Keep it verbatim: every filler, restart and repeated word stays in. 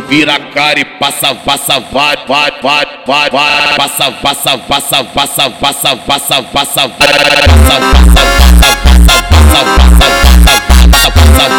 vira a cara e passa, passa, vai, vai, vai, vai, vai, passa, passa, passa, passa, passa, passa, passa, passa, passa, passa, passa, passa, passa, passa, passa,